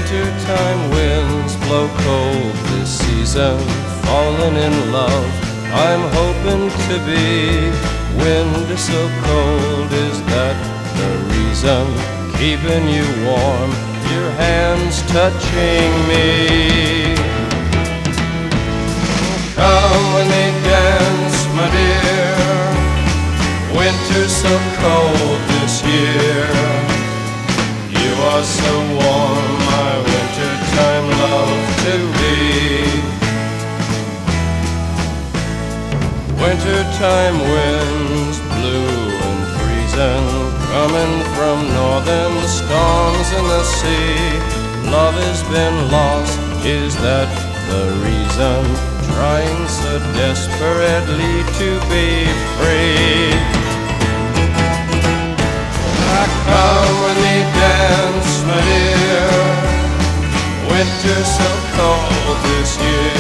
Wintertime winds blow cold this season, falling in love I'm hoping to be. Wind is so cold, is that the reason? Keeping you warm, your hands touching me. Come with me, dance, my dear. Winter's so cold this year. You are so warm, my wintertime love to be. Wintertime winds blue and freezing, coming from northern storms in the sea. Love has been lost, is that the reason? Trying so desperately to be free. Come with me, dance, my dear. Winter's so cold this year.